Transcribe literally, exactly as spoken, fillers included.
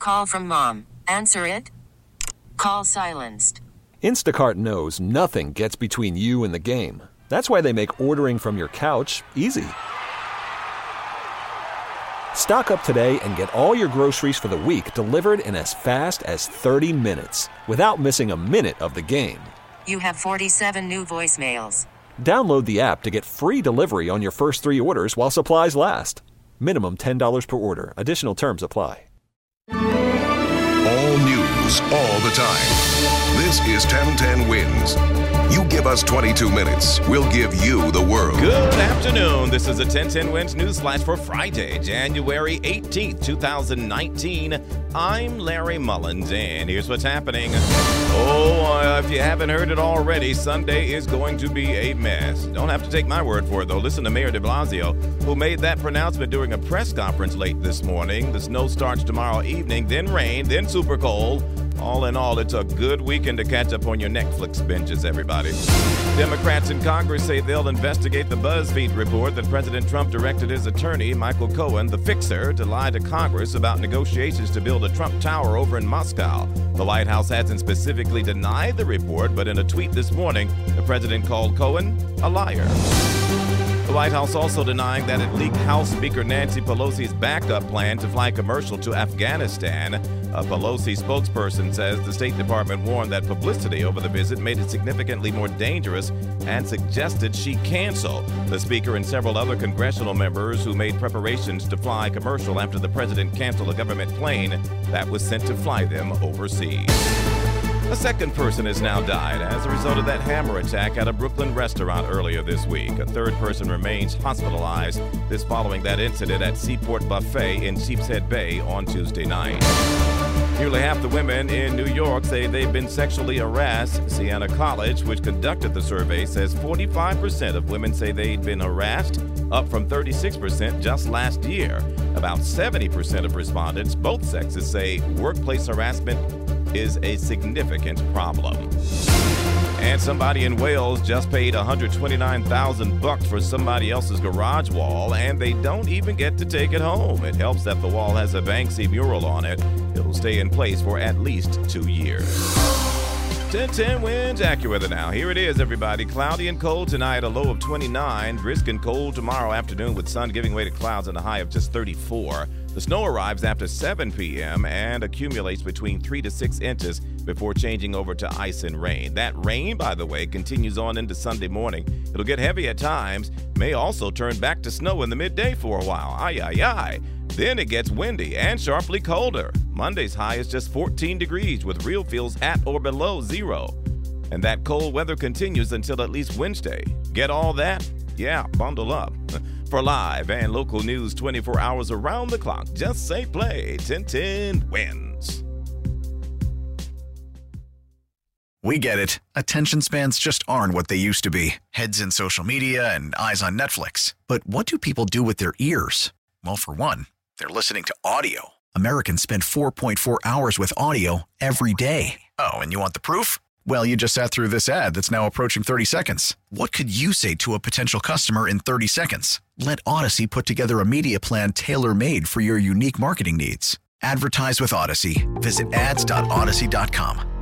call from mom. Answer it. Call silenced. Instacart knows nothing gets between you and the game. That's why they make ordering from your couch easy. Stock up today and get all your groceries for the week delivered in as fast as thirty minutes without missing a minute of the game. You have forty-seven new voicemails. Download the app to get free delivery on your first three orders while supplies last. Minimum ten dollars per order. Additional terms apply. All news, all the time. This is ten ten Wins. You give us twenty-two minutes, we'll give you the world. Good afternoon. This is a ten ten Wins News Flash for Friday, January eighteenth, twenty nineteen. I'm Larry Mullins, and here's what's happening. Oh, uh, if you haven't heard it already, Sunday is going to be a mess. Don't have to take my word for it, though. Listen to Mayor de Blasio, who made that pronouncement during a press conference late this morning. The snow starts tomorrow evening, then rain, then super cold. All in all, it's a good weekend to catch up on your Netflix binges, everybody. Democrats in Congress say they'll investigate the BuzzFeed report that President Trump directed his attorney, Michael Cohen, the fixer, to lie to Congress about negotiations to build a Trump Tower over in Moscow. The White House hasn't specifically denied the report, but in a tweet this morning, the president called Cohen a liar. The White House also denying that it leaked House Speaker Nancy Pelosi's backup plan to fly commercial to Afghanistan. A Pelosi spokesperson says the State Department warned that publicity over the visit made it significantly more dangerous and suggested she cancel. The Speaker and several other congressional members who made preparations to fly commercial after the president canceled a government plane that was sent to fly them overseas. A second person has now died as a result of that hammer attack at a Brooklyn restaurant earlier this week. A third person remains hospitalized, this following that incident at Seaport Buffet in Sheepshead Bay on Tuesday night. Nearly half the women in New York say they've been sexually harassed. Siena College, which conducted the survey, says forty-five percent of women say they'd been harassed, up from thirty-six percent just last year. About seventy percent of respondents, both sexes, say workplace harassment is a significant problem. And somebody in Wales just paid one hundred twenty-nine thousand bucks for somebody else's garage wall, and they don't even get to take it home. It helps that the wall has a Banksy mural on it. It'll stay in place for at least two years. ten ten Wins AccuWeather now. Here it is, everybody. Cloudy and cold tonight, a low of twenty-nine. Brisk and cold tomorrow afternoon with sun giving way to clouds and a high of just thirty-four. The snow arrives after seven p.m. and accumulates between three to six inches before changing over to ice and rain. That rain, by the way, continues on into Sunday morning. It'll get heavy at times, may also turn back to snow in the midday for a while. Ay, ay, ay. Then it gets windy and sharply colder. Monday's high is just fourteen degrees with real feels at or below zero. And that cold weather continues until at least Wednesday. Get all that? Yeah, bundle up. For live and local news twenty-four hours around the clock, just say play. ten ten Wins. We get it. Attention spans just aren't what they used to be. Heads in social media and eyes on Netflix. But what do people do with their ears? Well, for one, they're listening to audio. Americans spend four point four hours with audio every day. Oh, and you want the proof? Well, you just sat through this ad that's now approaching thirty seconds. What could you say to a potential customer in thirty seconds? Let Odyssey put together a media plan tailor-made for your unique marketing needs. Advertise with Odyssey. Visit ads dot odyssey dot com.